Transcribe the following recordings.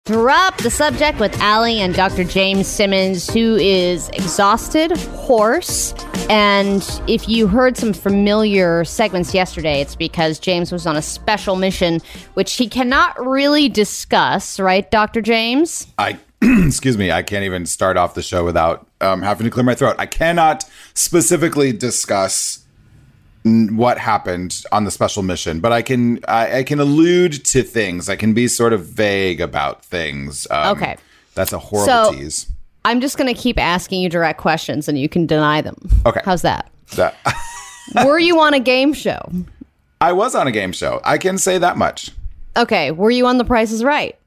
Drop the subject with Allie and Dr. James Simmons, who is exhausted, hoarse, and if you heard some familiar segments yesterday, it's because James was on a special mission, which he cannot really discuss, right, Dr. James? Excuse me, I can't even start off the show without having to clear my throat. I cannot specifically discuss what happened on the special mission, but I can allude to things. I can be sort of vague about things. Okay. That's a horrible tease. I'm just going to keep asking you direct questions and you can deny them. Okay. How's that? Were you on a game show? I was on a game show. I can say that much. Okay. Were you on The Price is Right?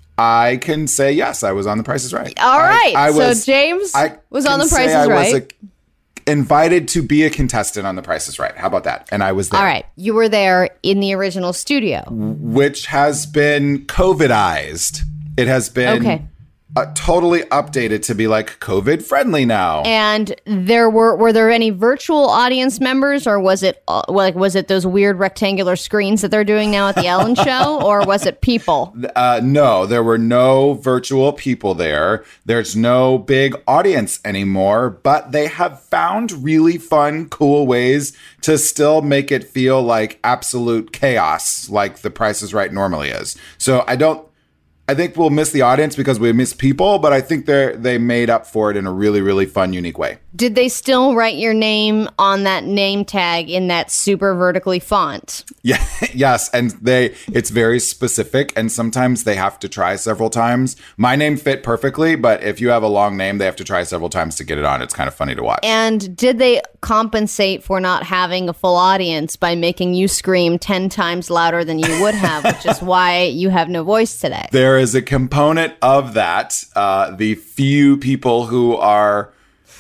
I can say yes, I was on The Price is Right. All right. So James was on The Price is Right. Invited to be a contestant on The Price is Right. How about that? And I was there. All right. You were there in the original studio. Which has been COVIDized. It has been totally updated to be like COVID friendly now. And were there any virtual audience members, or was it those weird rectangular screens that they're doing now at the Ellen Show, or was it people? No, there were no virtual people there. There's no big audience anymore, but they have found really fun, cool ways to still make it feel like absolute chaos, like The Price is Right normally is. So I think we'll miss the audience because we miss people, but I think they made up for it in a really, really fun, unique way. Did they still write your name on that name tag in that super vertically font? Yeah, yes, and it's very specific, and sometimes they have to try several times. My name fit perfectly, but if you have a long name, they have to try several times to get it on. It's kind of funny to watch. And did they compensate for not having a full audience by making you scream 10 times louder than you would have, which is why you have no voice today? There is a component of that. The few people who are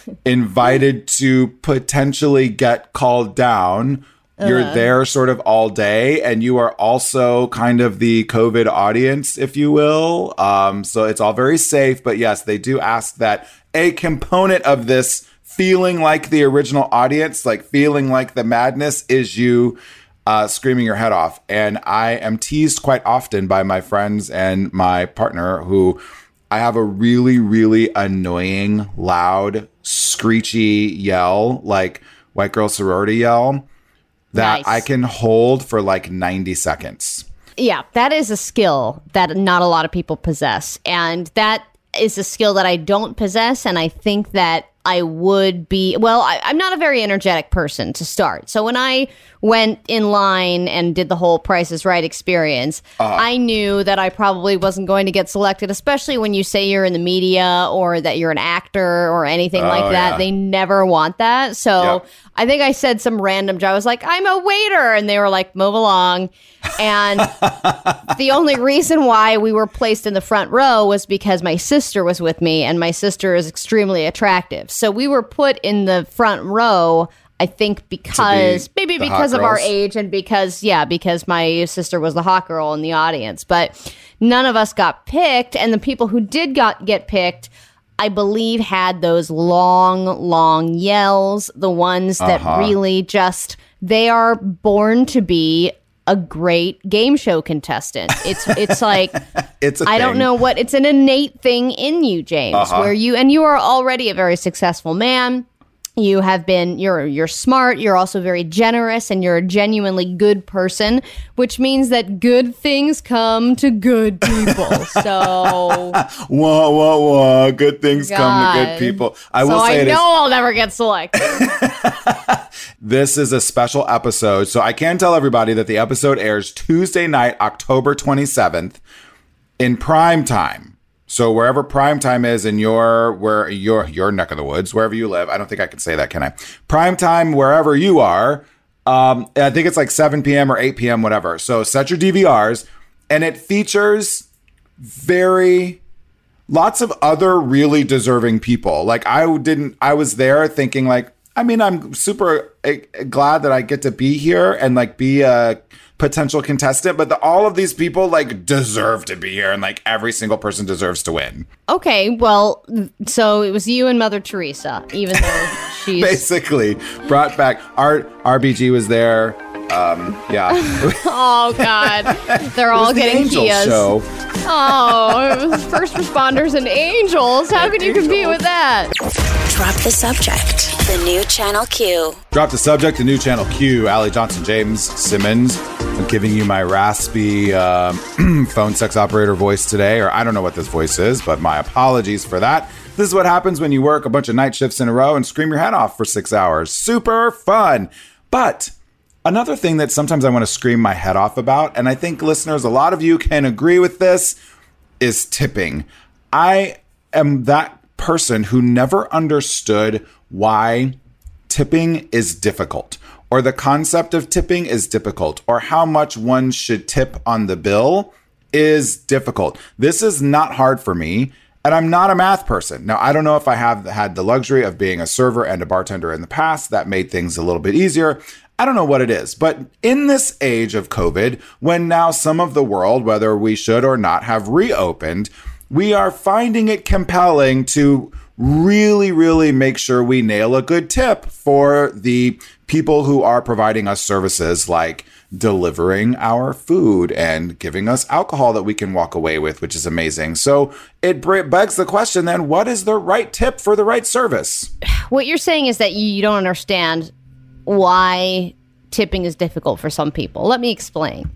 invited to potentially get called down, you're there sort of all day, and you are also kind of the COVID audience, if you will. So it's all very safe, but yes, they do ask that a component of this feeling like the original audience, like feeling like the madness, is you screaming your head off. And I am teased quite often by my friends and my partner, who I have a really, really annoying, loud, screechy yell, like white girl sorority yell, that I can hold for like 90 seconds. Yeah, that is a skill that not a lot of people possess. And that is a skill that I don't possess. And I think that I would be, I'm not a very energetic person to start. So when I went in line and did the whole Price is Right experience, I knew that I probably wasn't going to get selected, especially when you say you're in the media or that you're an actor or anything like that. Yeah. They never want that. So I think I said some random job. I was like, I'm a waiter. And they were like, move along. And the only reason why we were placed in the front row was because my sister was with me, and my sister is extremely attractive. So we were put in the front row, I think because of our age, and because my sister was the hot girl in the audience. But none of us got picked, and the people who did get picked, I believe, had those long yells, the ones that really just, they are born to be a great game show contestant. It's like, it's I don't know what, it's an innate thing in you, James, where you are already a very successful man. You have been, you're smart, you're also very generous, and you're a genuinely good person, which means that good things come to good people. So whoa, good things come to good people. I I'll never get selected. This is a special episode, so I can tell everybody that the episode airs Tuesday night, October 27th in prime time. So wherever prime time is in your neck of the woods, wherever you live, I don't think I can say that, can I? Prime time, wherever you are, I think it's like 7 p.m. or 8 p.m., whatever. So set your DVRs, and it features lots of other really deserving people. Like I was there thinking like, I mean, I'm super glad that I get to be here and like be a potential contestant, but all of these people like deserve to be here, and like every single person deserves to win. Okay, well, so it was you and Mother Teresa, even though she's basically brought back. RBG was there. Yeah. Oh, God. They're all getting Angels Kias. show. Oh, it was first responders and angels. How can you compete with that? Drop the subject. The new Channel Q. Drop the subject, the new Channel Q. Allie Johnson, James Simmons. I'm giving you my raspy phone sex operator voice today, or I don't know what this voice is, but my apologies for that. This is what happens when you work a bunch of night shifts in a row and scream your head off for 6 hours. Super fun. But another thing that sometimes I want to scream my head off about, and I think listeners, a lot of you can agree with this, is tipping. I am that person who never understood why tipping is difficult, or the concept of tipping is difficult, or how much one should tip on the bill is difficult. This is not hard for me, and I'm not a math person. Now, I don't know if I have had the luxury of being a server and a bartender in the past. That made things a little bit easier. I don't know what it is, but in this age of COVID, when now some of the world, whether we should or not, have reopened, we are finding it compelling to really, really make sure we nail a good tip for the people who are providing us services like delivering our food and giving us alcohol that we can walk away with, which is amazing. So it begs the question then, what is the right tip for the right service? What you're saying is that you don't understand why tipping is difficult for some people. Let me explain.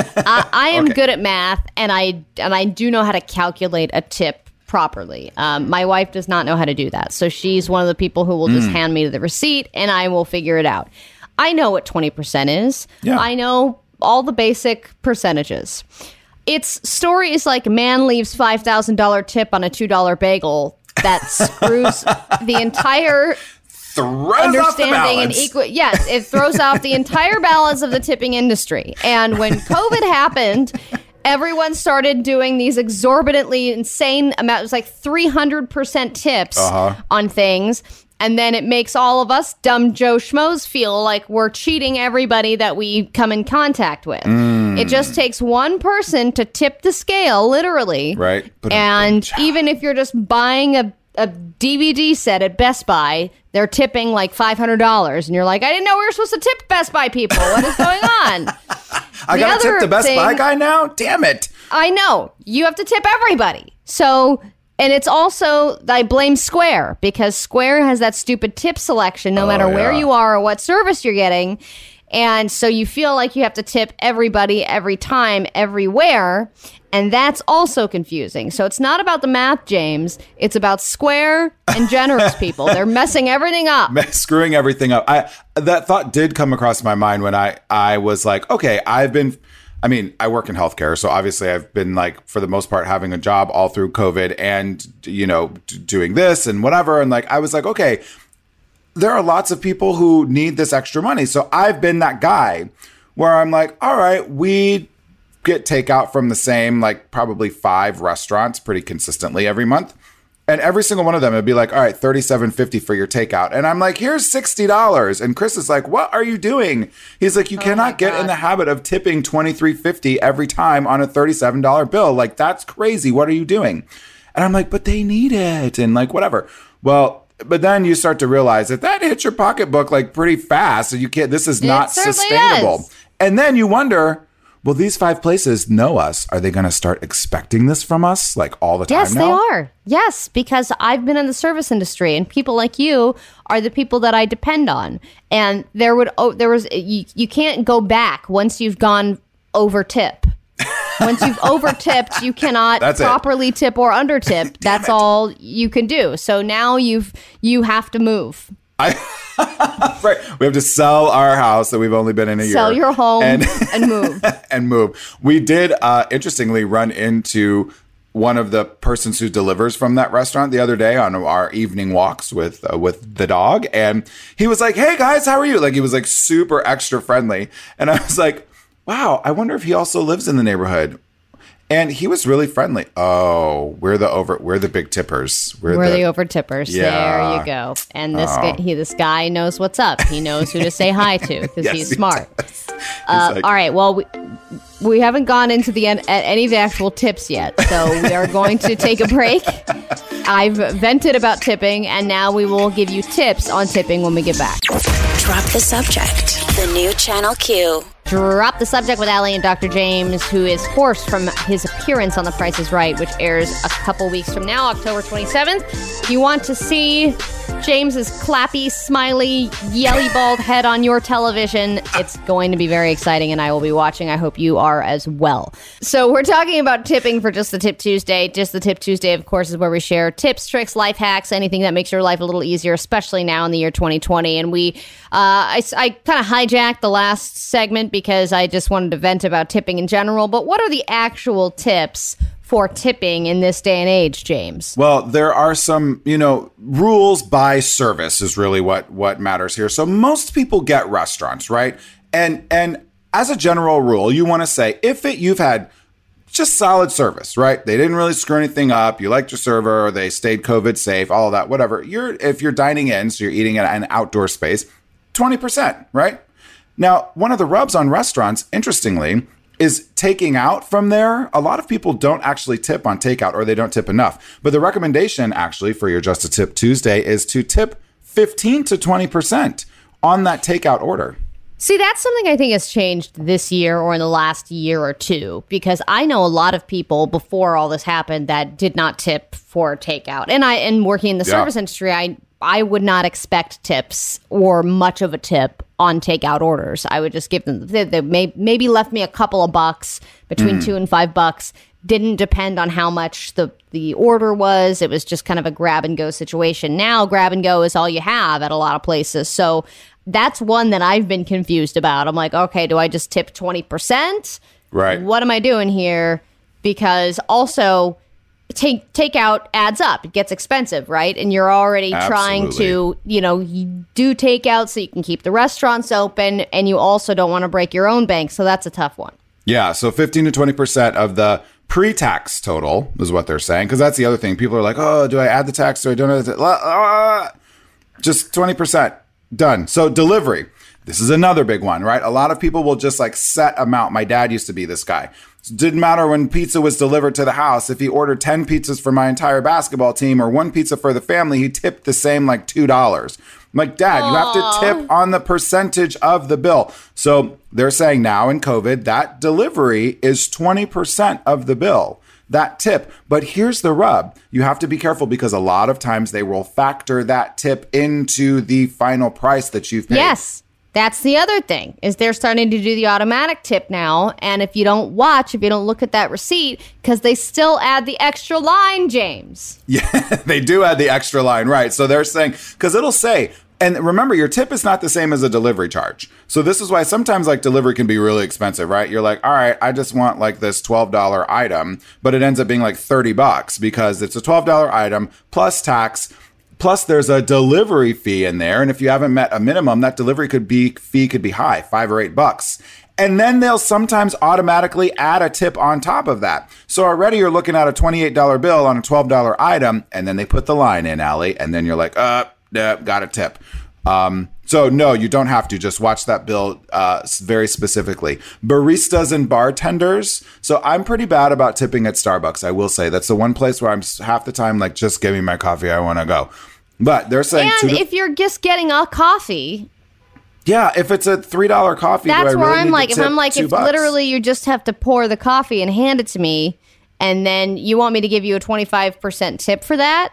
I am good at math, and I do know how to calculate a tip properly. My wife does not know how to do that. So she's one of the people who will just hand me the receipt and I will figure it out. I know what 20% is. Yeah. I know all the basic percentages. It's stories like man leaves $5,000 tip on a $2 bagel that screws the entire understanding and equal. Yes, it throws off the entire balance of the tipping industry. And when COVID happened, everyone started doing these exorbitantly insane amounts. It was like 300% tips on things. And then it makes all of us dumb Joe Schmoes feel like we're cheating everybody that we come in contact with. It just takes one person to tip the scale, literally. Right. And even if you're just buying a DVD set at Best Buy, they're tipping like $500. And you're like, I didn't know we were supposed to tip Best Buy people. What is going on? I got to tip the Best Buy guy now? Damn it. I know. You have to tip everybody. So... And it's also, I blame Square, because Square has that stupid tip selection no matter where you are or what service you're getting. And so you feel like you have to tip everybody, every time, everywhere. And that's also confusing. So it's not about the math, James. It's about Square and generous people. They're messing everything up. Screwing everything up. That thought did come across my mind when I was like, okay, I work in healthcare, so obviously I've been like, for the most part, having a job all through COVID and, doing this and whatever. And like, I was like, okay, there are lots of people who need this extra money. So I've been that guy where I'm like, all right, we get takeout from the same, like probably 5 restaurants pretty consistently every month. And every single one of them would be like, all right, $37.50 for your takeout. And I'm like, here's $60. And Chris is like, what are you doing? He's like, you cannot get in the habit of tipping $23.50 every time on a $37 bill. Like, that's crazy. What are you doing? And I'm like, but they need it. And like, whatever. Well, but then you start to realize that hits your pocketbook like pretty fast. So you can't, this is not sustainable. Does. And then you wonder, well, these 5 places know us. Are they going to start expecting this from us like all the time now? Yes, they are. Yes, because I've been in the service industry and people like you are the people that I depend on. And you can't go back once you've gone over tip. Once you've over tipped, you cannot properly tip or under tip. That's all you can do. So now you have to move. Right. We have to sell our house that we've only been in a year. Sell your home and move. And move. We did, interestingly, run into one of the persons who delivers from that restaurant the other day on our evening walks with the dog. And he was like, hey, guys, how are you? Like, he was like super extra friendly. And I was like, wow, I wonder if he also lives in the neighborhood. And he was really friendly. Oh, we're the big tippers. We're the over tippers. Yeah. There you go. And this guy knows what's up. He knows who to say hi to because yes, he's smart. All right. Well, we haven't gone into any of the actual tips yet, so we are going to take a break. I've vented about tipping, and now we will give you tips on tipping when we get back. Drop the subject. The new Channel Q. Drop the Subject with Allie and Dr. James, who is forced from his appearance on The Price is Right, which airs a couple weeks from now, October 27th. If you want to see James's clappy, smiley, yelly, bald head on your television, it's going to be very exciting, and I will be watching. I hope you are as well. So we're talking about tipping for Just the Tip Tuesday. Just the Tip Tuesday, of course, is where we share tips, tricks, life hacks, anything that makes your life a little easier, especially now in the year 2020. And I kind of hijacked the last segment because I just wanted to vent about tipping in general. But what are the actual tips for tipping in this day and age, James? Well, there are some, rules by service is really what matters here. So most people get restaurants, right? And as a general rule, you want to say you've had just solid service, right? They didn't really screw anything up. You liked your server, or they stayed COVID safe, all of that, whatever. If you're dining in, so you're eating at an outdoor space, 20%, right? Now, one of the rubs on restaurants, interestingly, is taking out from there. A lot of people don't actually tip on takeout, or they don't tip enough. But the recommendation actually for your Just a Tip Tuesday is to tip 15 to 20% on that takeout order. See, that's something I think has changed this year or in the last year or two, because I know a lot of people before all this happened that did not tip for takeout. And working in the service industry, I would not expect tips or much of a tip on takeout orders. I would just give them, they maybe left me a couple of bucks, between $2 and $5. Didn't depend on how much the order was. It was just kind of a grab and go situation. Now grab and go is all you have at a lot of places. So that's one that I've been confused about. I'm like, okay, do I just tip 20%? Right. What am I doing here? Because also takeout adds up. It gets expensive, right? And you're already trying to, you do takeout so you can keep the restaurants open, and you also don't want to break your own bank. So that's a tough one. Yeah. So 15 to 20% of the pre-tax total is what they're saying. Because that's the other thing. People are like, oh, do I add the tax or I don't add the tax? Just 20%. Done. So delivery. This is another big one, right? A lot of people will just set amount. My dad used to be this guy. It didn't matter when pizza was delivered to the house. If he ordered 10 pizzas for my entire basketball team or one pizza for the family, he tipped the same, $2. I'm like, Dad, you have to tip on the percentage of the bill. So they're saying now in COVID, that delivery is 20% of the bill. That tip. But here's the rub. You have to be careful because a lot of times they will factor that tip into the final price that you've paid. Yes. That's the other thing, is they're starting to do the automatic tip now. And if you don't look at that receipt, because they still add the extra line, James. Yeah, they do add the extra line, right? So they're saying, because it'll say, and remember, your tip is not the same as a delivery charge. So this is why sometimes delivery can be really expensive, right? You're like, all right, I just want this $12 item, but it ends up being $30 because it's a $12 item plus tax. Plus, there's a delivery fee in there. And if you haven't met a minimum, that delivery fee could be high, $5 or $8. And then they'll sometimes automatically add a tip on top of that. So already you're looking at a $28 bill on a $12 item. And then they put the line in, Allie. And then you're like, got a tip. So no, you don't have to. Just watch that bill very specifically. Baristas and bartenders. So I'm pretty bad about tipping at Starbucks. I will say that's the one place where I'm half the time just give me my coffee. I want to go. But they're saying, and if you're just getting a coffee, yeah, if it's a $3 coffee, that's where I'm like, if literally you just have to pour the coffee and hand it to me, and then you want me to give you a 25% tip for that?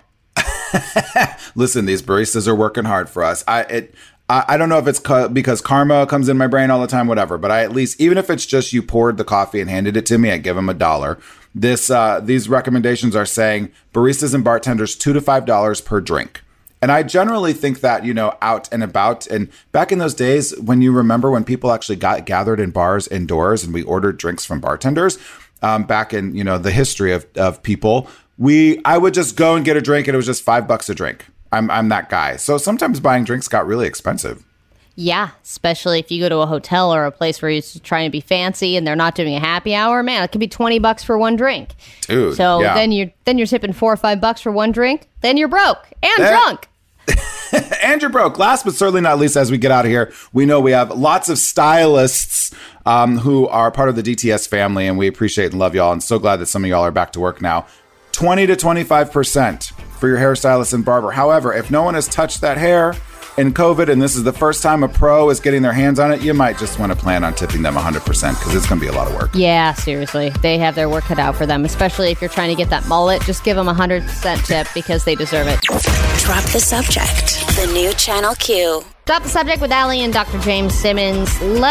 Listen, these baristas are working hard for us. I don't know if it's because karma comes in my brain all the time, whatever. But I at least, even if it's just you poured the coffee and handed it to me, I give them $1. These recommendations are saying baristas and bartenders $2 to $5 per drink. And I generally think that, out and about, and back in those days when you remember when people actually got gathered in bars indoors and we ordered drinks from bartenders, back in, the history of people, I would just go and get a drink and it was just $5 a drink. I'm that guy. So sometimes buying drinks got really expensive. Yeah, especially if you go to a hotel or a place where you're trying to be fancy and they're not doing a happy hour. Man, it could be $20 for one drink. Dude, so yeah. then you're tipping $4 or $5 for one drink. Then you're broke and drunk. And you're broke. Last but certainly not least, as we get out of here, we know we have lots of stylists who are part of the DTS family, and we appreciate and love y'all. And so glad that some of y'all are back to work now. 20 to 25% for your hairstylist and barber. However, if no one has touched that hair, in COVID and this is the first time a pro is getting their hands on it, you might just want to plan on tipping them 100% because it's going to be a lot of work. Yeah, seriously. They have their work cut out for them, especially if you're trying to get that mullet. Just give them 100% tip because they deserve it. Drop the subject. The new Channel Q. Drop the subject with Allie and Dr. James Simmons.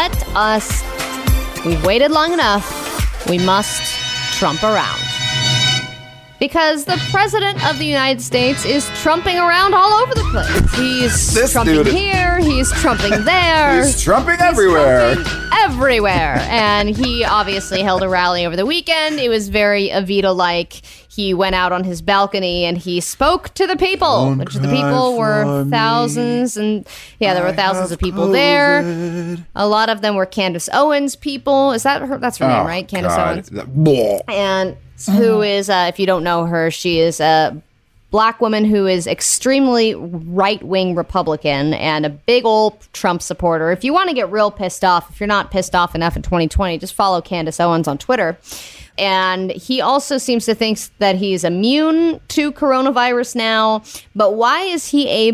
We've waited long enough. We must Trump around. Because the president of the United States is trumping around all over the place. He's trumping here, he's trumping there. He's trumping everywhere. And he obviously held a rally over the weekend. It was very Evita-like. He went out on his balcony and he spoke to the people, which the people were thousands. And there were thousands of people there. A lot of them were Candace Owens people. Is that her? That's her name, right? Candace Owens. And who is, if you don't know her, she is a black woman who is extremely right-wing Republican and a big old Trump supporter. If you want to get real pissed off, if you're not pissed off enough in 2020, just follow Candace Owens on Twitter. And he also seems to think that he's immune to coronavirus now. But why did he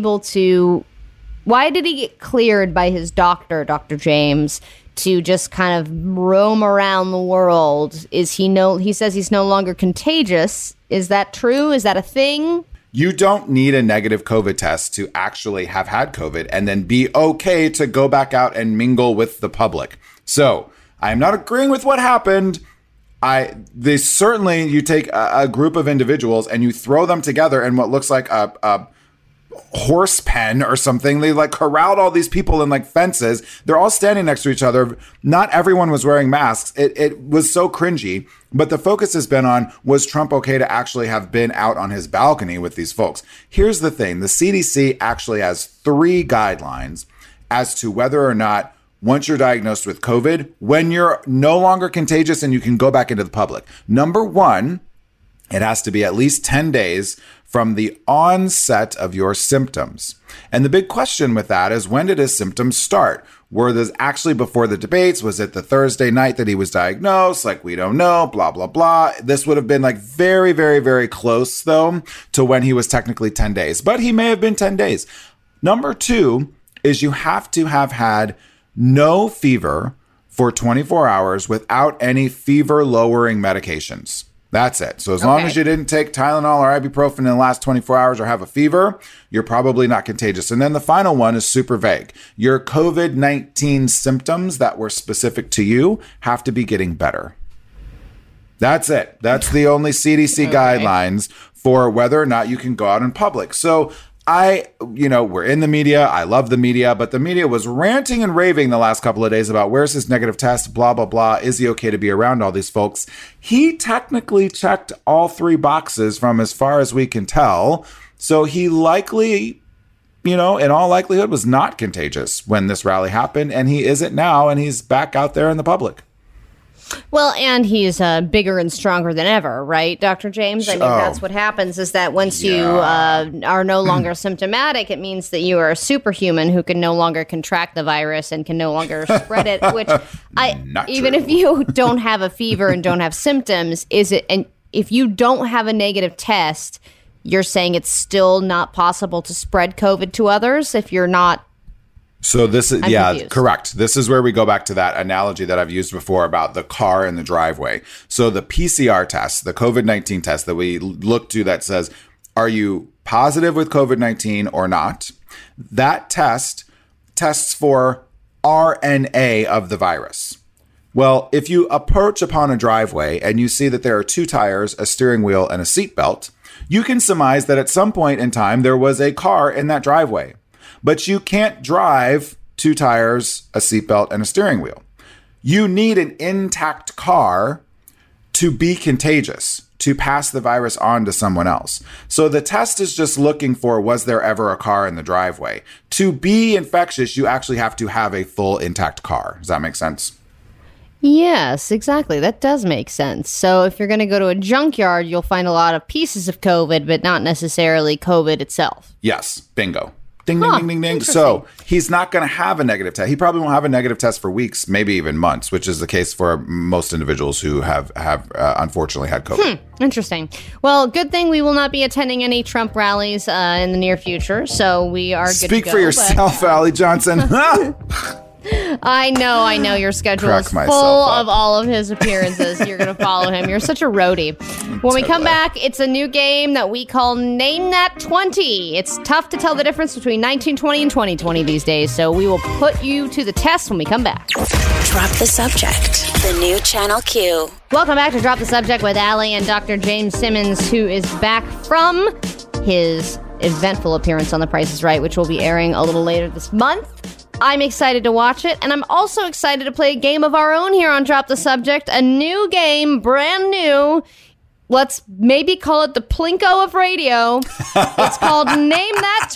get cleared by his doctor, Dr. James, to just kind of roam around the world? He says he's no longer contagious. Is that true? Is that a thing? You don't need a negative COVID test to actually have had COVID and then be okay to go back out and mingle with the public. So I am not agreeing with what happened. You take a group of individuals and you throw them together in what looks like a horse pen or something. They like corralled all these people in like fences. They're all standing next to each other. Not everyone was wearing masks. It was so cringy. But the focus has been on, was Trump okay to actually have been out on his balcony with these folks? Here's the thing. The CDC actually has 3 guidelines as to whether or not, once you're diagnosed with COVID, when you're no longer contagious and you can go back into the public. Number 1, it has to be at least 10 days from the onset of your symptoms. And the big question with that is, when did his symptoms start? Were this actually before the debates? Was it the Thursday night that he was diagnosed? Like, we don't know, blah, blah, blah. This would have been like very, very, very close, though, to when he was technically 10 days. But he may have been 10 days. Number 2 is you have to have had no fever for 24 hours without any fever-lowering medications. That's it. So as long as you didn't take Tylenol or ibuprofen in the last 24 hours or have a fever, you're probably not contagious. And then the final one is super vague. Your COVID-19 symptoms that were specific to you have to be getting better. That's it. That's the only CDC guidelines for whether or not you can go out in public. So we're in the media. I love the media, but the media was ranting and raving the last couple of days about where's his negative test, blah, blah, blah. Is he okay to be around all these folks? He technically checked all 3 boxes from as far as we can tell. So he likely, in all likelihood, was not contagious when this rally happened. And he isn't now. And he's back out there in the public. Well, and he's bigger and stronger than ever, right, Dr. James? I mean, that's what happens is that once you are no longer symptomatic, it means that you are a superhuman who can no longer contract the virus and can no longer spread it, which even if you don't have a fever and don't have symptoms, and if you don't have a negative test, you're saying it's still not possible to spread COVID to others if you're not. So this is, confused. Correct. This is where we go back to that analogy that I've used before about the car in the driveway. So the PCR test, the COVID-19 test that we look to that says, are you positive with COVID-19 or not? That test tests for RNA of the virus. Well, if you approach upon a driveway and you see that there are 2 tires, a steering wheel, and a seatbelt, you can surmise that at some point in time there was a car in that driveway. But you can't drive 2 tires, a seatbelt, and a steering wheel. You need an intact car to be contagious, to pass the virus on to someone else. So the test is just looking for, was there ever a car in the driveway? To be infectious, you actually have to have a full intact car. Does that make sense? Yes, exactly. That does make sense. So if you're going to go to a junkyard, you'll find a lot of pieces of COVID, but not necessarily COVID itself. Yes, bingo. Ding, ding, ding, ding, ding. So he's not going to have a negative test. He probably won't have a negative test for weeks, maybe even months, which is the case for most individuals who have unfortunately had COVID. Interesting. Well, good thing we will not be attending any Trump rallies in the near future, so we are good to go. Speak for yourself, Allie Johnson. I know. Your schedule Crack is full myself up. of all of his appearances. You're going to follow him. You're such a roadie. When we come back, it's a new game that we call Name That 20. It's tough to tell the difference between 1920 and 2020 these days, so we will put you to the test when we come back. Drop the subject. The new Channel Q. Welcome back to Drop the Subject with Allie and Dr. James Simmons, who is back from his eventful appearance on The Price is Right, which will be airing a little later this month. I'm excited to watch it, and I'm also excited to play a game of our own here on Drop the Subject. A new game, brand new. Let's maybe call it the Plinko of radio. It's called Name That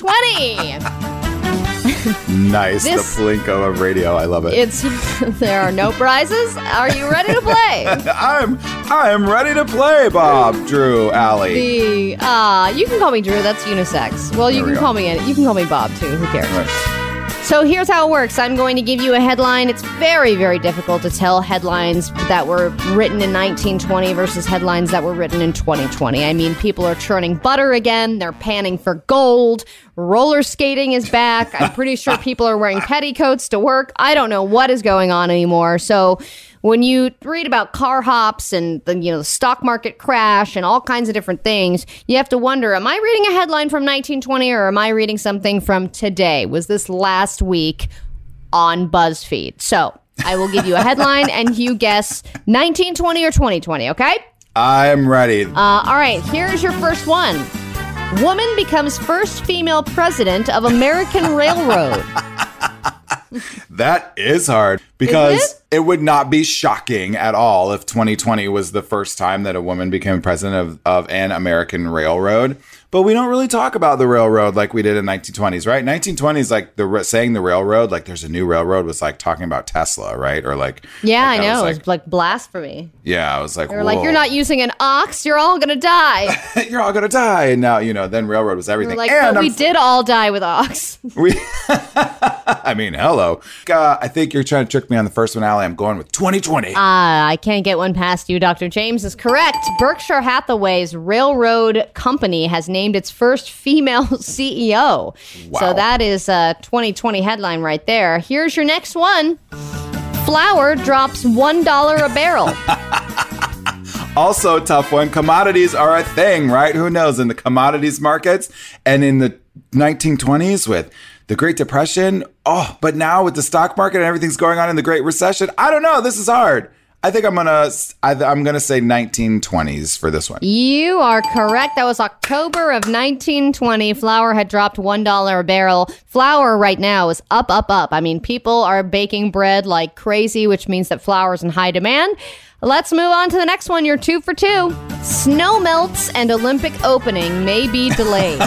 20. Nice. The Plinko of radio. I love it. There are no prizes. Are you ready to play? I'm ready to play, Bob, Drew, Allie. You can call me Drew. That's unisex. Well, you can call me Bob too. Who cares? Right. So here's how it works. I'm going to give you a headline. It's very, very difficult to tell headlines that were written in 1920 versus headlines that were written in 2020. I mean, people are churning butter again. They're panning for gold. Roller skating is back. I'm pretty sure people are wearing petticoats to work. I don't know what is going on anymore. So when you read about car hops and the stock market crash and all kinds of different things, you have to wonder, am I reading a headline from 1920 or am I reading something from today? Was this last week on BuzzFeed? So I will give you a headline and you guess 1920 or 2020, okay? I'm ready. All right, here's your first one. Woman becomes first female president of American Railroad. That is hard because it would not be shocking at all if 2020 was the first time that a woman became president of an American railroad. But we don't really talk about the railroad like we did in 1920s, right? 1920s, like saying the railroad, like there's a new railroad was like talking about Tesla, right? Or like, yeah, like I know. It was like blasphemy. Yeah, I was like, they were like, you're not using an ox. You're all going to die. You're all going to die. And now, then railroad was everything. Like, and we did all die with ox. I mean, hello. I think you're trying to trick me on the first one, Allie. I'm going with 2020. I can't get one past you. Dr. James is correct. Berkshire Hathaway's railroad company has named its first female CEO. Wow. So that is a 2020 headline right there. Here's your next one. Flour drops $1 a barrel. Also a tough one. Commodities are a thing, right? Who knows? In the commodities markets and in the 1920s with the Great Depression. Oh, but now with the stock market and everything's going on in the Great Recession, I don't know. This is hard. I think I'm gonna say 1920s for this one. You are correct. That was October of 1920. Flour had dropped $1 a barrel. Flour right now is up. I mean, people are baking bread like crazy, which means that flour is in high demand. Let's move on to the next one. You're 2 for 2. Snow melts and Olympic opening may be delayed.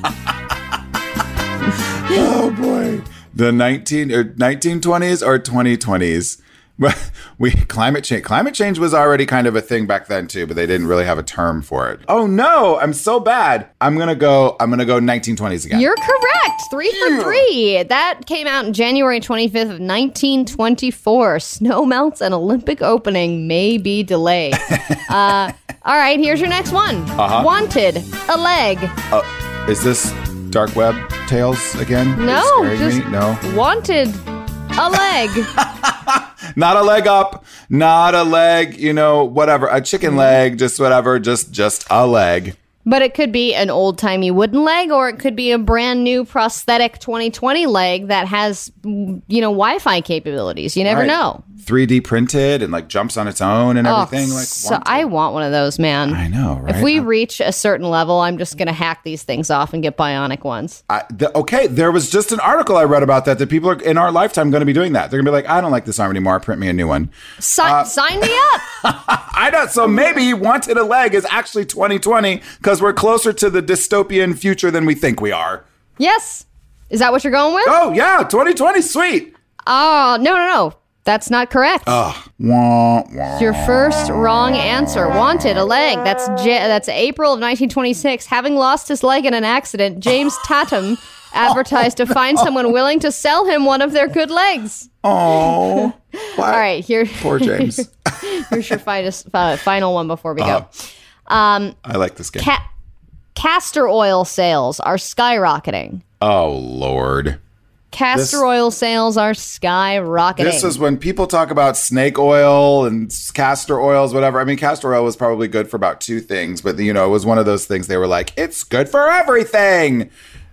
Oh boy, the 1920s or 2020s. Climate change was already kind of a thing back then too, but they didn't really have a term for it. Oh no, I'm so bad. I'm gonna go 1920s again. You're correct. 3 for 3. That came out in January 25th of 1924. Snow melts and Olympic opening may be delayed. All right, here's your next one. Wanted, a leg. Is this dark web tales again? No, just no. Wanted, a leg. Not a leg up, not a leg, whatever. A chicken leg, just whatever, just a leg. But it could be an old-timey wooden leg, or it could be a brand new prosthetic 2020 leg that has, Wi-Fi capabilities. You never know. 3D printed and like jumps on its own and everything. I want one of those, man. I know, right? If we reach a certain level, I'm just going to hack these things off and get bionic ones. Okay, there was just an article I read about that people are in our lifetime going to be doing that. They're going to be like, I don't like this arm anymore. Print me a new one. Sign me up. I know. So maybe Wanted a Leg is actually 2020 because we're closer to the dystopian future than we think we are. Yes. Is that what you're going with? Oh, yeah. 2020. Sweet. Oh, no. That's not correct. Your first wrong answer. Wanted, a leg. That's April of 1926. Having lost his leg in an accident, James Tatum advertised to find someone willing to sell him one of their good legs. Oh, all right. Poor James. Here's your final one before we go. I like this game. Castor oil sales are skyrocketing. Oh, Lord. Castor oil sales are skyrocketing. This is when people talk about snake oil and castor oils, whatever. I mean, castor oil was probably good for about 2 things, but, it was one of those things they were like, it's good for everything,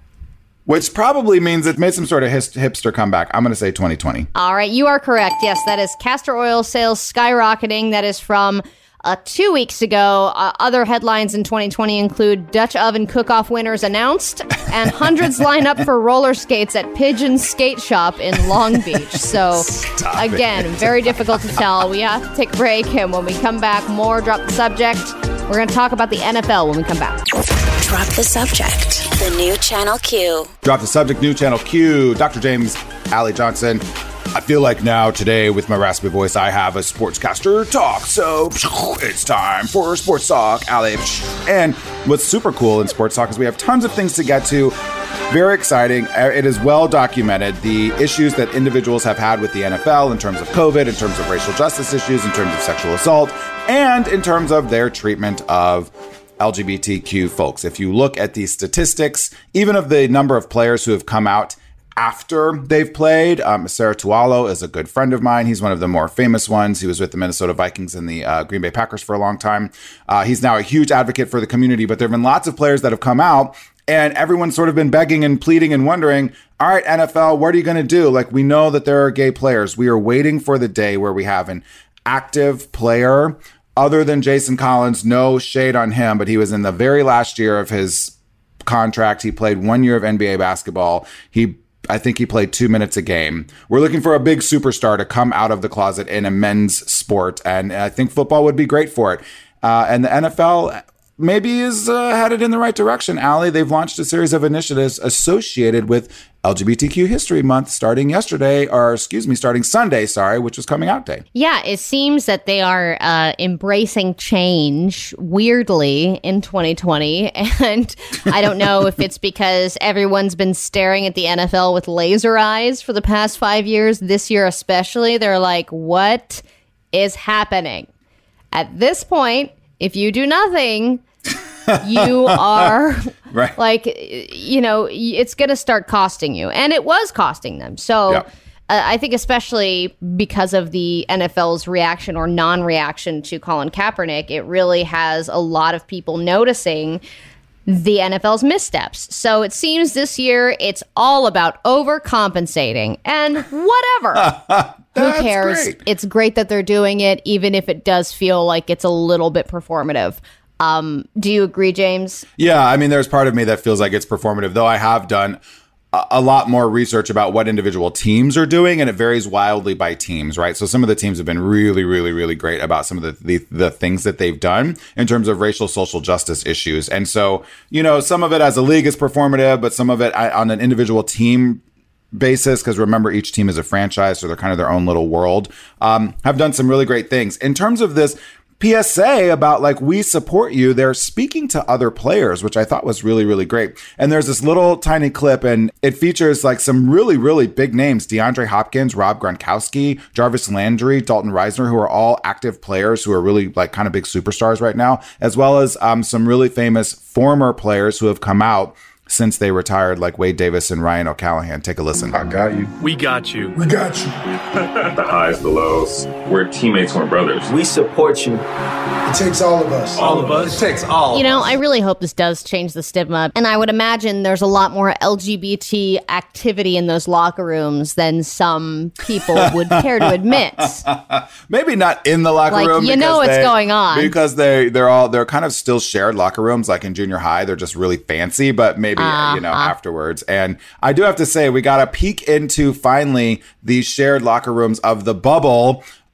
which probably means it made some sort of hipster comeback. I'm going to say 2020. All right, you are correct. Yes, that is castor oil sales skyrocketing. That is from 2 weeks ago. Other headlines in 2020 include Dutch oven cook-off winners announced and hundreds line up for roller skates at Pigeon Skate Shop in Long Beach. So, again, very difficult to tell. We have to take a break, and when we come back, more Drop the Subject. We're going to talk about the NFL when we come back. Drop the Subject. The new Channel Q. Drop the Subject, new Channel Q. Dr. James, Allie Johnson. I feel like now, today, with my raspy voice, I have a sportscaster talk. So it's time for Sports Talk, Allie. And what's super cool in Sports Talk is we have tons of things to get to. Very exciting. It is well documented, the issues that individuals have had with the NFL in terms of COVID, in terms of racial justice issues, in terms of sexual assault, and in terms of their treatment of LGBTQ folks. If you look at the statistics, even of the number of players who have come out after they've played, Sarah Tualo is a good friend of mine. He's one of the more famous ones. He was with the Minnesota Vikings and the Green Bay Packers for a long time. He's now a huge advocate for the community, but there have been lots of players that have come out, and everyone's sort of been begging and pleading and wondering, all right, NFL, what are you going to do? Like, we know that there are gay players. We are waiting for the day where we have an active player other than Jason Collins. No shade on him, but he was in the very last year of his contract. He played 1 year of NBA basketball. I think he played 2 minutes a game. We're looking for a big superstar to come out of the closet in a men's sport, and I think football would be great for it. And the NFL maybe is headed in the right direction. Allie, they've launched a series of initiatives associated with LGBTQ History Month starting Sunday, which was coming out day. Yeah, it seems that they are embracing change weirdly in 2020. And I don't know if it's because everyone's been staring at the NFL with laser eyes for the past 5 years. This year especially, they're like, what is happening? At this point, if you do nothing, you are right. Like, it's going to start costing you. And it was costing them. So yeah. I think especially because of the NFL's reaction or non-reaction to Colin Kaepernick, it really has a lot of people noticing the NFL's missteps. So it seems this year it's all about overcompensating and whatever. Who cares? Great. It's great that they're doing it, even if it does feel like it's a little bit performative. Do you agree, James? Yeah, I mean, there's part of me that feels like it's performative, though I have done a lot more research about what individual teams are doing, and it varies wildly by teams, right? So some of the teams have been really, really, really great about some of the things that they've done in terms of racial social justice issues. And so, some of it as a league is performative, but some of it on an individual team basis, because remember, each team is a franchise, so they're kind of their own little world, have done some really great things. In terms of this PSA about like, we support you, they're speaking to other players, which I thought was really, really great. And there's this little tiny clip, and it features like some really, really big names: DeAndre Hopkins, Rob Gronkowski, Jarvis Landry, Dalton Reisner, who are all active players who are really like kind of big superstars right now, as well as some really famous former players who have come out since they retired, like Wade Davis and Ryan O'Callahan. Take a listen. I got you. We got you. We got you. The highs, the lows. We're teammates, we're brothers. We support you. It takes all of us. All of us. It takes all of us. I really hope this does change the stigma. And I would imagine there's a lot more LGBT activity in those locker rooms than some people would care to admit. Maybe not in the locker room. What's going on. Because they're kind of still shared locker rooms, like in junior high. They're just really fancy, but maybe afterwards. And I do have to say, we got a peek into finally the shared locker rooms of the bubble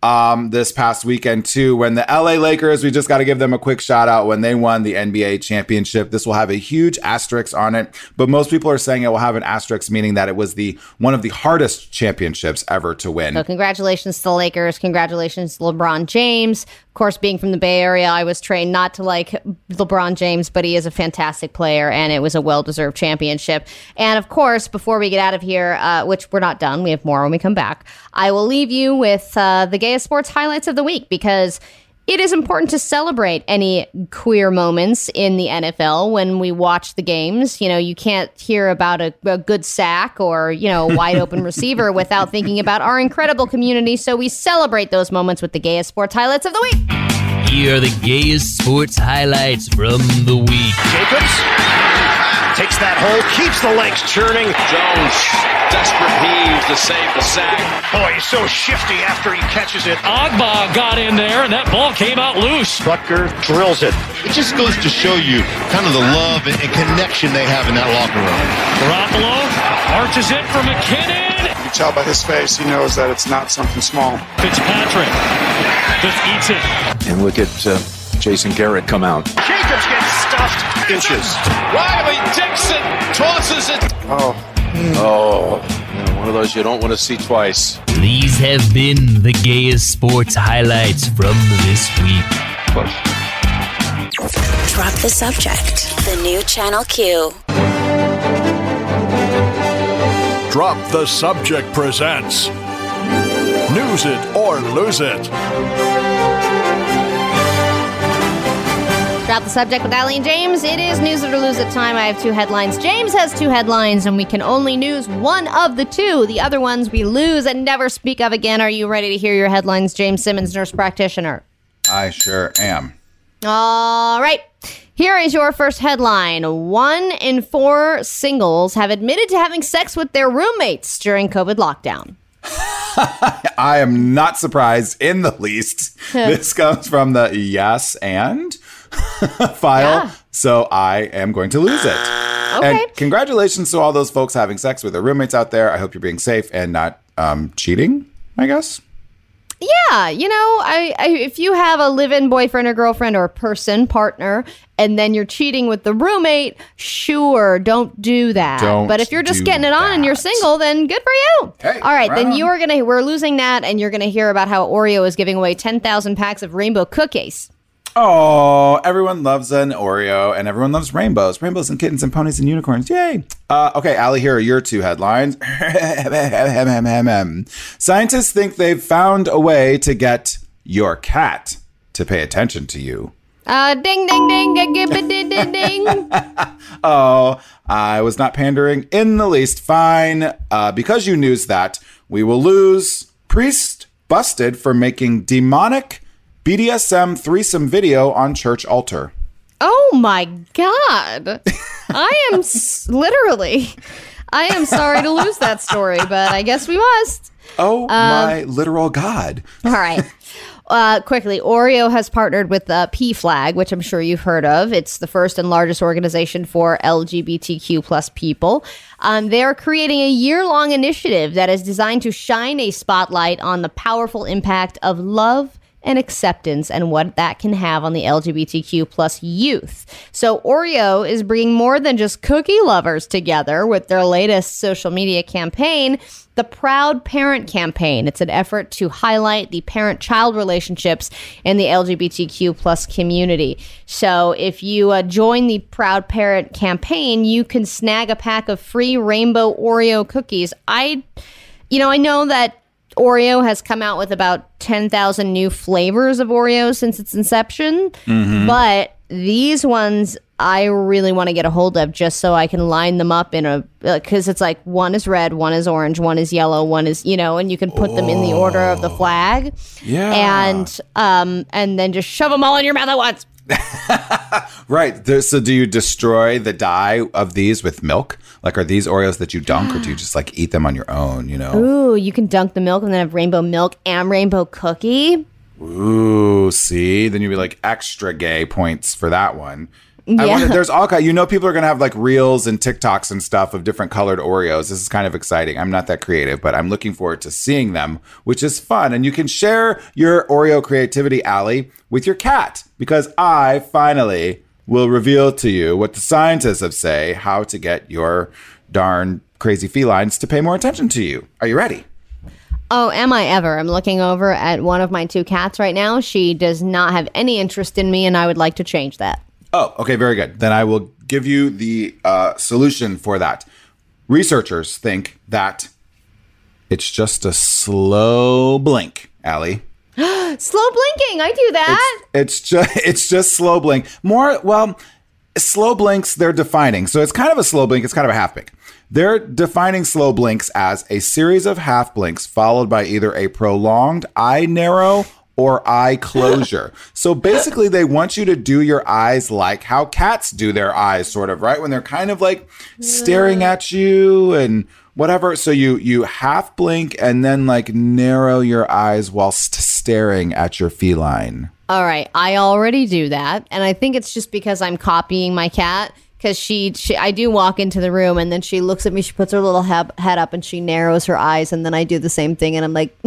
this past weekend too, when the LA Lakers, we just got to give them a quick shout out when they won the NBA championship. This will have a huge asterisk on it, but most people are saying it will have an asterisk, meaning that it was one of the hardest championships ever to win. So congratulations to the Lakers. Congratulations to LeBron James. Of course, being from the Bay Area, I was trained not to like LeBron James, but he is a fantastic player, and it was a well-deserved championship. And of course, before we get out of here, which we're not done, we have more when we come back, I will leave you with the gayest sports highlights of the week, because it is important to celebrate any queer moments in the NFL when we watch the games. You know, you can't hear about a good sack or, a wide open receiver without thinking about our incredible community. So we celebrate those moments with the gayest sports highlights of the week. Here are the gayest sports highlights from the week. Jacobs takes that hole, keeps the legs churning. Jones, desperate heave to save the sack. Boy, he's so shifty after he catches it. Agba got in there, and that ball came out loose. Butker drills it. It just goes to show you kind of the love and connection they have in that locker room. Garoppolo arches it for McKinnon. You can tell by his face, he knows that it's not something small. Fitzpatrick just eats it. And look at Jason Garrett come out. Jacobs gets stuffed inches. Riley Dixon tosses it. One of those you don't want to see twice. These have been the gayest sports highlights from this week. Drop the Subject. The new Channel Q. Drop the Subject presents News It or Lose It. Drop the Subject with Allie and James. It is News It or Lose It time. I have two headlines. James has two headlines, and we can only news one of the two. The other ones we lose and never speak of again. Are you ready to hear your headlines, James Simmons, nurse practitioner? I sure am. All right. Here is your first headline. 1 in 4 singles have admitted to having sex with their roommates during COVID lockdown. I am not surprised in the least. This comes from the Yes and file, so I am going to lose it. Okay. And congratulations to all those folks having sex with their roommates out there. I hope you're being safe and not cheating, I guess. Yeah, if you have a live-in boyfriend or girlfriend or partner, and then you're cheating with the roommate, sure, don't do that. But if you're just getting it on and you're single, then good for you. Hey, all right, then right we're losing that, and you're gonna hear about how Oreo is giving away 10,000 packs of rainbow cookies. Oh, everyone loves an Oreo, and everyone loves rainbows. Rainbows and kittens and ponies and unicorns. Yay. Okay, Allie, here are your two headlines. Scientists think they've found a way to get your cat to pay attention to you. Ding, ding, ding, ding, ding, ding. Oh, I was not pandering in the least. Fine. Because you news that, we will lose. Priest busted for making demonic BDSM threesome video on church altar. Oh my God. I am sorry to lose that story, but I guess we must. Oh my literal God. All right. Quickly, Oreo has partnered with PFLAG, which I'm sure you've heard of. It's the first and largest organization for LGBTQ plus people. They're creating a year-long initiative that is designed to shine a spotlight on the powerful impact of love and acceptance and what that can have on the LGBTQ plus youth. So Oreo is bringing more than just cookie lovers together with their latest social media campaign, the Proud Parent campaign. It's an effort to highlight the parent-child relationships in the LGBTQ plus community. So if you join the Proud Parent campaign, you can snag a pack of free rainbow Oreo cookies. I know that Oreo has come out with about 10,000 new flavors of Oreo since its inception, but these ones I really want to get a hold of just so I can line them up because it's like one is red, one is orange, one is yellow, one is, and you can put them in the order of the flag. Yeah. And then just shove them all in your mouth at once. Right. So do you destroy the dye of these with milk? Like, are these Oreos that you dunk, or do you just like eat them on your own, Ooh, you can dunk the milk and then have rainbow milk and rainbow cookie. Ooh, see? Then you'd be like extra gay points for that one. There's all kinds. People are going to have like reels and TikToks and stuff of different colored Oreos. This is kind of exciting. I'm not that creative, but I'm looking forward to seeing them, which is fun. And you can share your Oreo creativity, Allie, with your cat, because I finally will reveal to you what the scientists have say how to get your darn crazy felines to pay more attention to you. Are you ready? Oh, am I ever? I'm looking over at one of my 2 cats right now. She does not have any interest in me, and I would like to change that. Oh, okay, very good. Then I will give you the solution for that. Researchers think that it's just a slow blink, Allie. Slow blinking, I do that. It's just slow blink. Slow blinks, they're defining. So it's kind of a slow blink, it's kind of a half blink. They're defining slow blinks as a series of half blinks followed by either a prolonged eye narrow or eye closure. So basically they want you to do your eyes like how cats do their eyes, sort of, right? When they're kind of like staring at you and whatever. So you half blink and then like narrow your eyes whilst staring at your feline. All right, I already do that, and I think it's just because I'm copying my cat. Because I do walk into the room and then she looks at me, she puts her little head up and she narrows her eyes, and then I do the same thing and I'm like,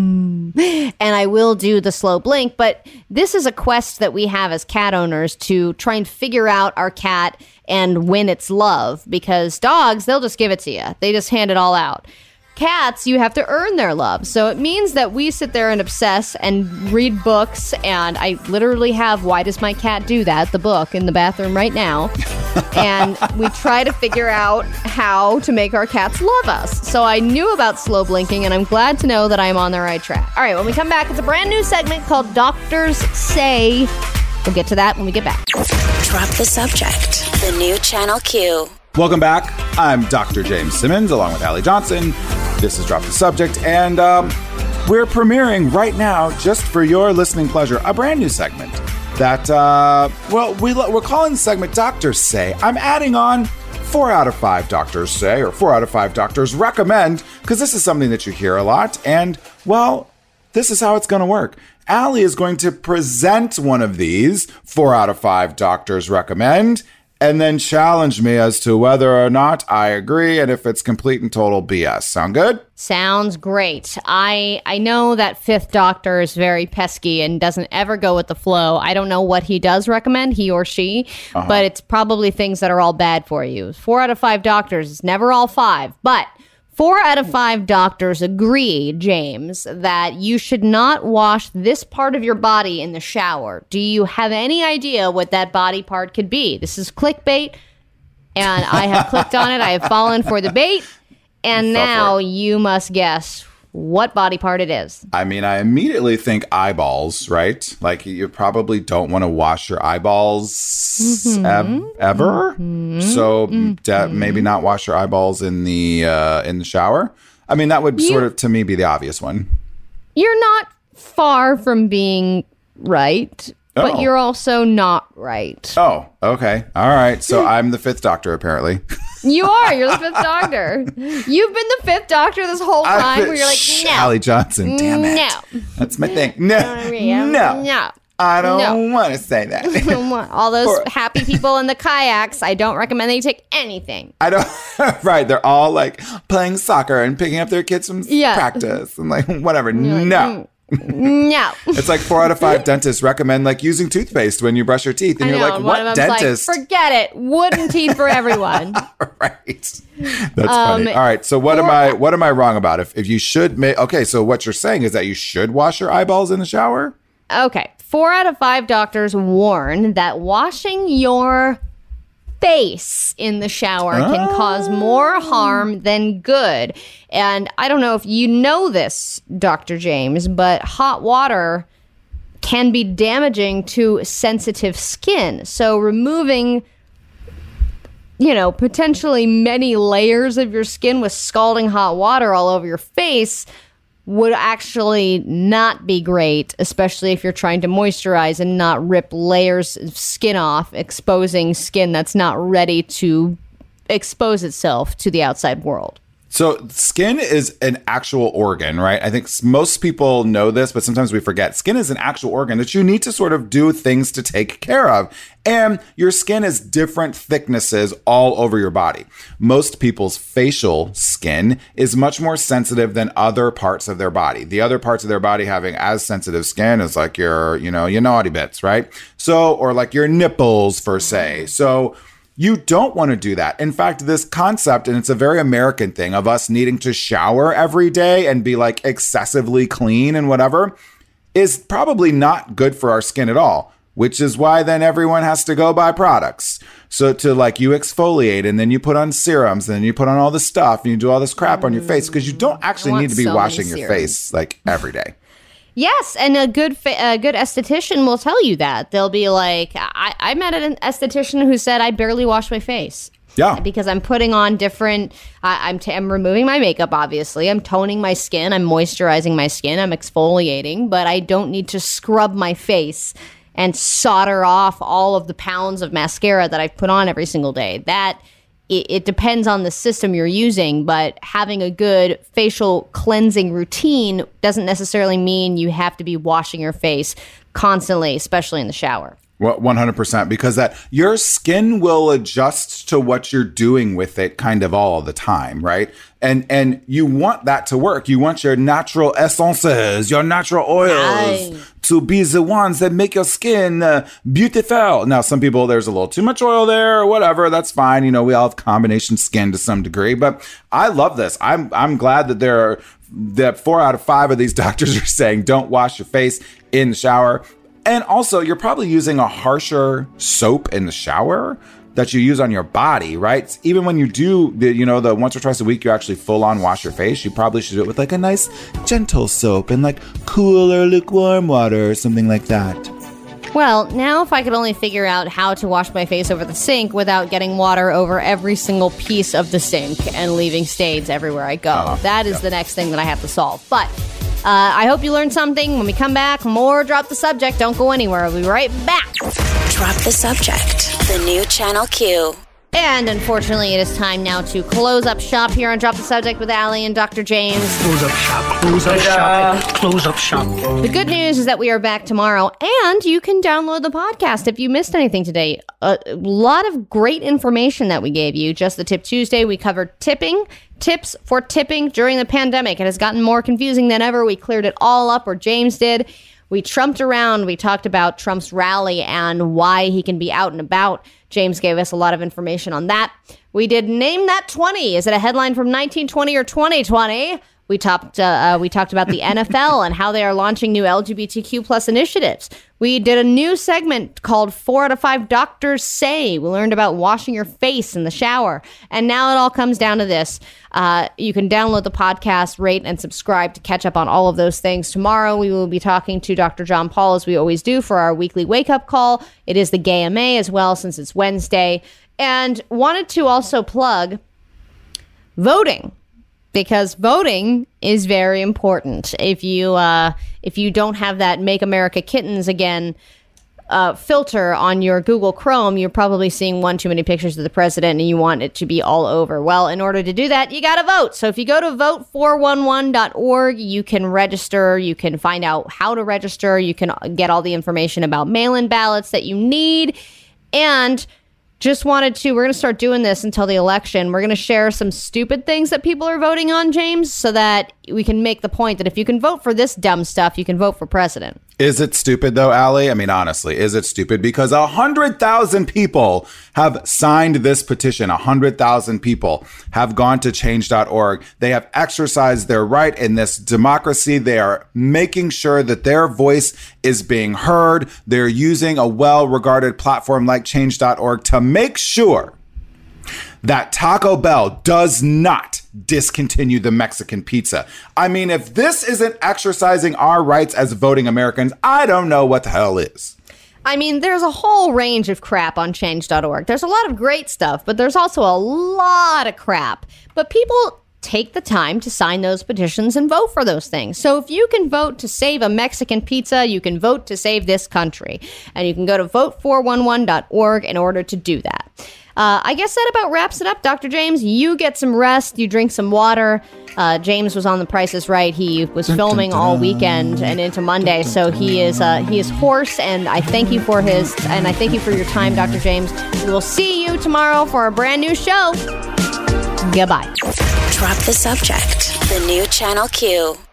and I will do the slow blink. But this is a quest that we have as cat owners to try and figure out our cat and win its love, because dogs, they'll just give it to you. They just hand it all out. Cats, you have to earn their love. So it means that we sit there and obsess and read books. And I literally have Why Does My Cat Do That? The book in the bathroom right now. And we try to figure out how to make our cats love us. So I knew about slow blinking, and I'm glad to know that I'm on the right track. All right, when we come back, it's a brand new segment called Doctors Say. We'll get to that when we get back. Drop the subject. The new Channel Q. Welcome back. I'm Dr. James Simmons, along with Allie Johnson. This is Drop the Subject, and we're premiering right now, just for your listening pleasure, a brand new segment that, we're calling the segment Doctors Say. I'm adding on 4 out of 5 doctors say, or 4 out of 5 doctors recommend, because this is something that you hear a lot, and, well, this is how it's going to work. Allie is going to present one of these 4 out of 5 doctors recommend, and then challenge me as to whether or not I agree and if it's complete and total BS. Sound good? Sounds great. I know that 5th doctor is very pesky and doesn't ever go with the flow. I don't know what he does recommend, he or she, but it's probably things that are all bad for you. 4 out of 5 doctors is never all 5, but 4 out of 5 doctors agree, James, that you should not wash this part of your body in the shower. Do you have any idea what that body part could be? This is clickbait, and I have clicked on it. I have fallen for the bait, and now you must guess what body part it is. I mean, I immediately think eyeballs, right? Like, you probably don't want to wash your eyeballs ever. So maybe not wash your eyeballs in the shower. I mean, that would sort of, to me, be the obvious one. You're not far from being right, but you're also not right. Oh, okay. All right. So I'm the 5th doctor, apparently. You are. You're the 5th doctor. You've been the 5th doctor this whole time where you're like, no. Allie Johnson, damn it. No. That's my thing. No. I don't want to say that. All those happy people in the kayaks, I don't recommend that you take anything. I don't. Right. They're all like playing soccer and picking up their kids from practice and like whatever. No. No. It's like 4 out of 5 dentists recommend like using toothpaste when you brush your teeth. And you're like, what dentist? Like, forget it. Wooden teeth for everyone. Right. That's funny. All right. So what am I wrong about? If you should okay, so what you're saying is that you should wash your eyeballs in the shower? Okay. 4 out of 5 doctors warn that washing your face in the shower can cause more harm than good. And I don't know if you know this, Dr. James, but hot water can be damaging to sensitive skin. So removing, potentially many layers of your skin with scalding hot water all over your face would actually not be great, especially if you're trying to moisturize and not rip layers of skin off, exposing skin that's not ready to expose itself to the outside world. So skin is an actual organ, right? I think most people know this, but sometimes we forget. Skin is an actual organ that you need to sort of do things to take care of. And your skin is different thicknesses all over your body. Most people's facial skin is much more sensitive than other parts of their body. The other parts of their body having as sensitive skin is like your naughty bits, right? So, or like your nipples, per se. So you don't want to do that. In fact, this concept, and it's a very American thing, of us needing to shower every day and be like excessively clean and whatever, is probably not good for our skin at all, which is why then everyone has to go buy products. So to like you exfoliate and then you put on serums and then you put on all this stuff and you do all this crap on your face because you don't actually need to be washing your face like every day. Yes, and a good esthetician will tell you that. They'll be like, I met an esthetician who said I barely wash my face. Yeah. Because I'm putting on different, I'm removing my makeup, obviously. I'm toning my skin. I'm moisturizing my skin. I'm exfoliating. But I don't need to scrub my face and solder off all of the pounds of mascara that I've put on every single day. It depends on the system you're using, but having a good facial cleansing routine doesn't necessarily mean you have to be washing your face constantly, especially in the shower. Well, 100%, because that your skin will adjust to what you're doing with it kind of all the time, right? And you want that to work. You want your natural essences, your natural oils to be the ones that make your skin beautiful. Now, some people, there's a little too much oil there or whatever. That's fine. We all have combination skin to some degree, but I love this. I'm glad that 4 out of 5 of these doctors are saying don't wash your face in the shower. And also, you're probably using a harsher soap in the shower that you use on your body, right? Even when you do the once or twice a week, you actually full on wash your face. You probably should do it with like a nice gentle soap and like cool or lukewarm water or something like that. Well, now if I could only figure out how to wash my face over the sink without getting water over every single piece of the sink and leaving stains everywhere I go. That is the next thing that I have to solve. But I hope you learned something. When we come back, more Drop the Subject. Don't go anywhere. We'll be right back. Drop the Subject, the new Channel Q. And unfortunately, it is time now to close up shop here on Drop the Subject with Allie and Dr. James. Close up shop. Close up shop. Close up shop. The good news is that we are back tomorrow, and you can download the podcast if you missed anything today. A lot of great information that we gave you. Just the Tip Tuesday, we covered tipping, tips for tipping during the pandemic. It has gotten more confusing than ever. We cleared it all up, or James did. We trumped around. We talked about Trump's rally and why he can be out and about. James gave us a lot of information on that. We did Name That 20. Is it a headline from 1920 or 2020? We talked about the NFL and how they are launching new LGBTQ plus initiatives. We did a new segment called 4 out of 5 Doctors Say. We learned about washing your face in the shower. And now it all comes down to this. You can download the podcast, rate, and subscribe to catch up on all of those things. Tomorrow, we will be talking to Dr. John Paul, as we always do, for our weekly wake-up call. It is the Gay MA as well, since it's Wednesday. And wanted to also plug voting, because voting is very important. If you don't have that Make America Kittens Again filter on your Google Chrome, you're probably seeing one too many pictures of the president and you want it to be all over. Well, in order to do that, you got to vote. So if you go to vote411.org, you can register. You can find out how to register. You can get all the information about mail-in ballots that you need. And we're going to start doing this until the election. We're going to share some stupid things that people are voting on, James, so that we can make the point that if you can vote for this dumb stuff, you can vote for president. Is it stupid, though, Allie? I mean, honestly, is it stupid? Because 100,000 people have signed this petition. 100,000 people have gone to change.org. They have exercised their right in this democracy. They are making sure that their voice is being heard. They're using a well-regarded platform like change.org to make sure that Taco Bell does not discontinue the Mexican pizza. I mean, if this isn't exercising our rights as voting Americans, I don't know what the hell is. I mean, there's a whole range of crap on change.org. There's a lot of great stuff, but there's also a lot of crap. But people take the time to sign those petitions and vote for those things. So if you can vote to save a Mexican pizza, you can vote to save this country. And you can go to vote411.org in order to do that. I guess that about wraps it up, Dr. James. You get some rest. You drink some water. James was on The Price is Right. He was filming all weekend and into Monday, so he is hoarse. And I thank you for your time, Dr. James. We will see you tomorrow for a brand new show. Goodbye. Drop the Subject. The new Channel Q.